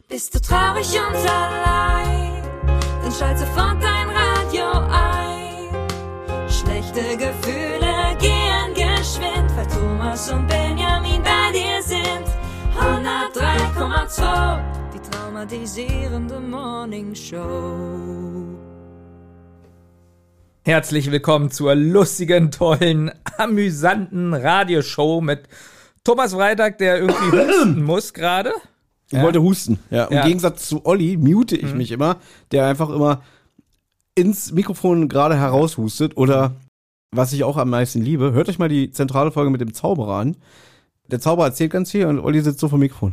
Bist du traurig und allein, dann schalt sofort dein Radio ein. Schlechte Gefühle gehen geschwind, weil Thomas und Benjamin bei dir sind. 103,2, die traumatisierende Morningshow. Herzlich willkommen zur lustigen, tollen, amüsanten Radioshow mit Thomas Freitag, der irgendwie husten muss gerade. Ich wollte husten. Ja, im Gegensatz zu Olli mute ich mich immer, der einfach immer ins Mikrofon gerade heraushustet. Oder, was ich auch am meisten liebe, hört euch mal die zentrale Folge mit dem Zauberer an. Der Zauberer erzählt ganz viel und Olli sitzt so vor dem Mikrofon.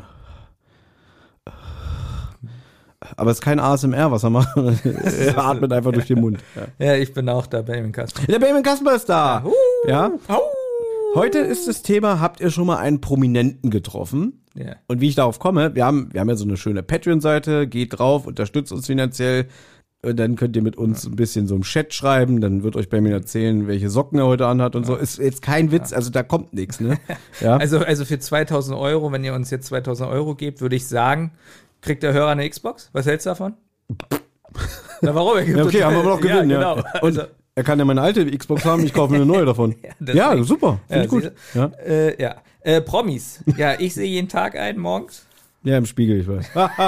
Aber es ist kein ASMR, was er macht. Er atmet einfach durch den Mund. Ja, ich bin auch da, Benjamin Kasper. Der Benjamin Kasper ist da. Ja. Heute ist das Thema, habt ihr schon mal einen Prominenten getroffen? Ja. Und wie ich darauf komme, wir haben ja so eine schöne Patreon-Seite, geht drauf, unterstützt uns finanziell. Und dann könnt ihr mit uns ein bisschen so im Chat schreiben, dann wird euch Benjamin erzählen, welche Socken er heute anhat und so. Ist jetzt kein Witz, also da kommt nichts, ne? Ja. Also für 2.000 Euro, wenn ihr uns jetzt 2.000 Euro gebt, würde ich sagen, kriegt der Hörer eine Xbox? Was hältst du davon? Na, warum? Ja, okay, haben wir aber noch gewinnen, ja. Genau. Und er kann ja meine alte Xbox haben, ich kaufe mir eine neue davon. Ja, super, finde ich gut. Ja. Promis. Ja, ich sehe jeden Tag einen morgens. Ja, im Spiegel, ich weiß.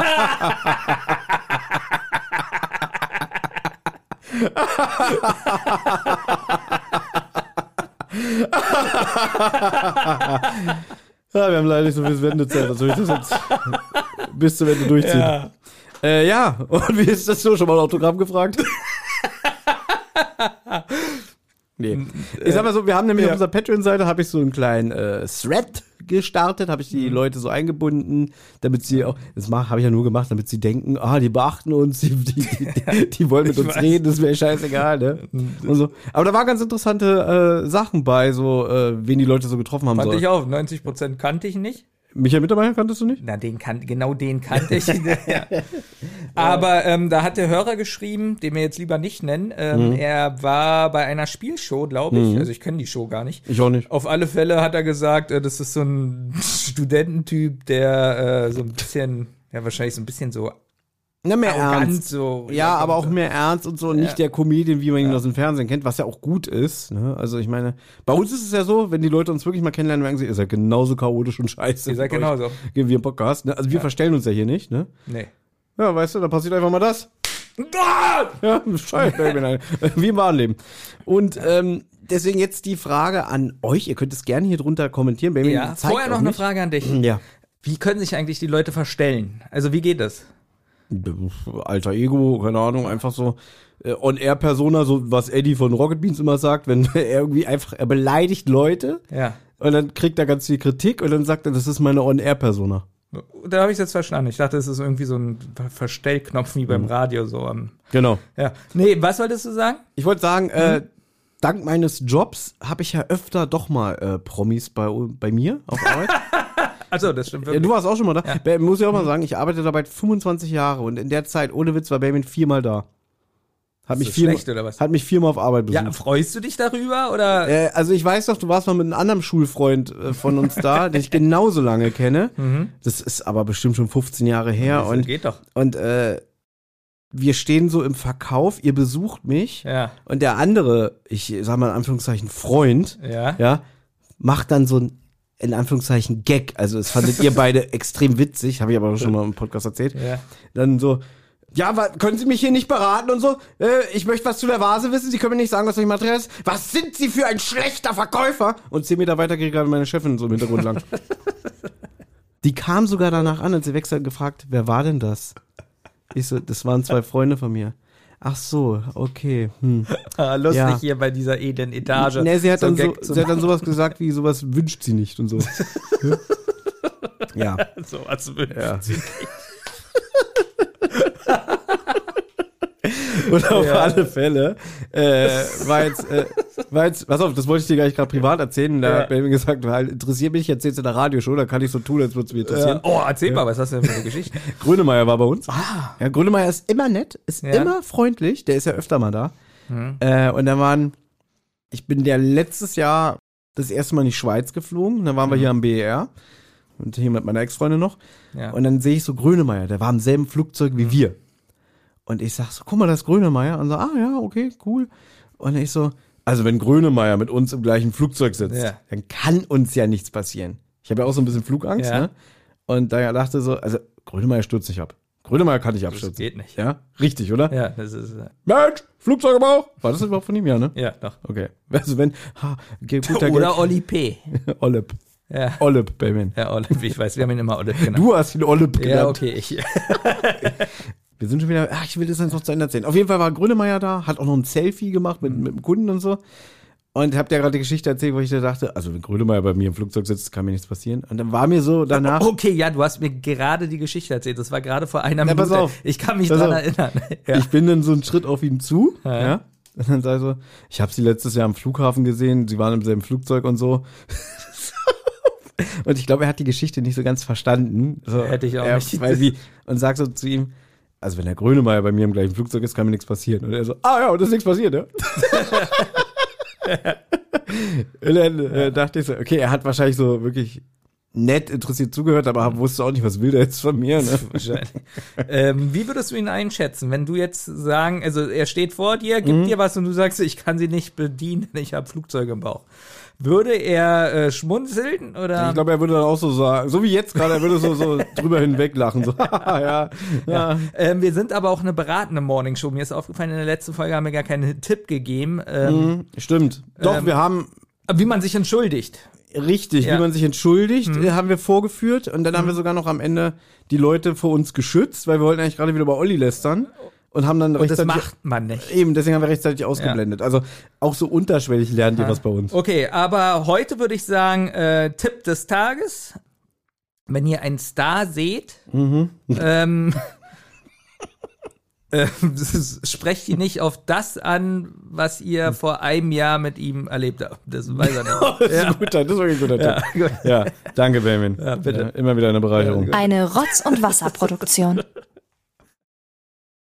Ja, wir haben leider nicht so viel Wendezeit, also ich das jetzt bis zum Ende durchziehen. Ja, und wie ist das so? Schon mal ein Autogramm gefragt? Nee. Ich sag mal so, wir haben nämlich auf unserer Patreon-Seite, habe ich so einen kleinen Thread gestartet, habe ich die Leute so eingebunden, damit sie auch, das habe ich ja nur gemacht, damit sie denken, die beachten uns, die wollen mit uns reden, das wäre scheißegal, ne? Und so. Aber da waren ganz interessante Sachen bei, so, wen die Leute so getroffen haben. Fand ich auch, 90% kannte ich nicht. Michael Mittermeier kanntest du nicht? Na, den kannte ich. Ja. Aber da hat der Hörer geschrieben, den wir jetzt lieber nicht nennen, er war bei einer Spielshow, glaube ich. Also ich kenne die Show gar nicht. Ich auch nicht. Auf alle Fälle hat er gesagt, das ist so ein Studententyp, der so ein bisschen, ja wahrscheinlich so ein bisschen so mehr arrogant, ernst. so. Ja, aber auch mehr ernst und so, und nicht der Comedian, wie man ihn aus dem Fernsehen kennt, was ja auch gut ist. Ne? Also ich meine, bei uns ist es ja so, wenn die Leute uns wirklich mal kennenlernen, merken sie, ihr seid genauso chaotisch und scheiße. Ihr seid genauso. Gehen wir im Podcast. Ne? Also wir verstellen uns ja hier nicht. Ne? Nee. Ja, weißt du, da passiert einfach mal das. Ja, scheiße, wie im wahren Leben. Und deswegen jetzt die Frage an euch. Ihr könnt es gerne hier drunter kommentieren. Ja, vorher noch eine Frage an dich. Ja. Wie können sich eigentlich die Leute verstellen? Also wie geht das? Alter Ego, keine Ahnung, einfach so On-Air-Persona, so was Eddie von Rocket Beans immer sagt, wenn er irgendwie einfach, er beleidigt Leute und dann kriegt er ganz viel Kritik und dann sagt er, das ist meine On-Air-Persona. Da habe ich es jetzt verstanden. Ich dachte, es ist irgendwie so ein Verstellknopf wie beim Radio. So. Genau. Ja. Nee, was wolltest du sagen? Ich wollte sagen, dank meines Jobs habe ich ja öfter doch mal Promis bei mir auf Arbeit. Also, das stimmt wirklich. Ja, du warst auch schon mal da. Ja. Muss ich auch mal sagen, ich arbeite dabei 25 Jahre und in der Zeit, ohne Witz, war Benjamin 4-mal da. Hat mich 4-mal auf Arbeit besucht. Ja, freust du dich darüber, oder? Also ich weiß doch, du warst mal mit einem anderen Schulfreund von uns da, den ich genauso lange kenne. Das ist aber bestimmt schon 15 Jahre her. Das geht doch. Und wir stehen so im Verkauf, ihr besucht mich und der andere, ich sag mal in Anführungszeichen Freund, macht dann so ein in Anführungszeichen Gag, also es fandet ihr beide extrem witzig, habe ich aber schon mal im Podcast erzählt. Dann so, können Sie mich hier nicht beraten und so? Ich möchte was zu der Vase wissen, Sie können mir nicht sagen, was euch Material ist. Was sind Sie für ein schlechter Verkäufer? Und 10 Meter weiter geht gerade meine Chefin so im Hintergrund lang. Die kam sogar danach an, als sie wechselt, gefragt, wer war denn das? Ich so, das waren 2 Freunde von mir. Ach so, okay. Lustig hier bei dieser edlen Etage. Nee, sie hat dann sowas gesagt, wie sowas wünscht sie nicht und so. Ja. Sowas wünscht sie nicht. Und auf alle Fälle war jetzt, pass auf, das wollte ich dir gar nicht gerade privat erzählen. Da hat mir gesagt, interessiert mich, erzählst du in der Radioshow, da kann ich so tun, als würde es mich interessieren. Erzähl mal, was hast du denn für eine Geschichte? Grönemeyer war bei uns. Ja, Grönemeyer ist immer nett, ist immer freundlich, der ist ja öfter mal da. Und ich bin letztes Jahr das erste Mal in die Schweiz geflogen, dann waren wir hier am BER. und hier mit meiner Ex-Freundin noch. Ja. Und dann sehe ich so Grönemeyer, der war im selben Flugzeug wie wir. Und ich sag so, guck mal, das ist Grönemeyer. Und so, ja, okay, cool. Und ich so, also wenn Grönemeyer mit uns im gleichen Flugzeug sitzt, dann kann uns ja nichts passieren. Ich habe ja auch so ein bisschen Flugangst, ne? Und da dachte so, also Grönemeyer stürzt nicht ab. Grönemeyer kann nicht abstürzen. Das geht nicht. Ja, richtig, oder? Ja, das ist... Mensch, Flugzeug im Bauch. War das überhaupt von ihm, ja, ne? Ja, doch. Okay. Also wenn, oder Olli P. Ollip. Ja. Ollip, Baby. Ja, Ollip, ich weiß, wir haben ihn immer Ollip genannt. Du hast ihn Ollip genannt. Ja, okay, ich. Wir sind schon wieder, ich will das jetzt noch zu Ende erzählen. Auf jeden Fall war Grönemeyer da, hat auch noch ein Selfie gemacht mit dem Kunden und so. Und hab dir gerade die Geschichte erzählt, wo ich da dachte, also wenn Grönemeyer bei mir im Flugzeug sitzt, kann mir nichts passieren. Und dann war mir so danach... Okay, ja, du hast mir gerade die Geschichte erzählt. Das war gerade vor einer Minute. Pass auf. Ich kann mich dran erinnern. Ja. Ich bin dann so einen Schritt auf ihn zu, ja. Und dann sag ich so, ich habe sie letztes Jahr am Flughafen gesehen, sie waren im selben Flugzeug und so. Und ich glaube, er hat die Geschichte nicht so ganz verstanden. So, hätte ich auch nicht. Weil sie, und sag so zu ihm, also wenn der Grönemeyer bei mir im gleichen Flugzeug ist, kann mir nichts passieren. Und er so, ja, und ist nichts passiert, ja. Und dann dachte ich so, okay, er hat wahrscheinlich so wirklich nett interessiert zugehört, aber wusste auch nicht, was will der jetzt von mir, ne? Wahrscheinlich. Wie würdest du ihn einschätzen, wenn du jetzt sagen, also er steht vor dir, gibt dir was und du sagst, ich kann sie nicht bedienen, ich habe Flugzeuge im Bauch. Würde er schmunzeln oder? Ich glaube, er würde dann auch so sagen, so wie jetzt gerade, er würde so drüber hinweg lachen, so, ja. Wir sind aber auch eine beratende Morningshow. Mir ist aufgefallen, in der letzten Folge haben wir gar keinen Tipp gegeben. Stimmt. Doch, wir haben... Wie man sich entschuldigt. Richtig, wie man sich entschuldigt, haben wir vorgeführt und dann haben wir sogar noch am Ende die Leute vor uns geschützt, weil wir wollten eigentlich gerade wieder über Olli lästern. Und haben dann rechtzeitig. Das macht man nicht. Eben, deswegen haben wir rechtzeitig ausgeblendet. Ja. Also auch so unterschwellig lernt ihr was bei uns. Okay, aber heute würde ich sagen, Tipp des Tages. Wenn ihr einen Star seht, sprecht ihn nicht auf das an, was ihr vor einem Jahr mit ihm erlebt habt. Das weiß er nicht. Das ist wirklich ein guter Tipp. Ja, danke, Benjamin. Ja, bitte. Immer wieder eine Bereicherung. Eine Rotz- und Wasserproduktion.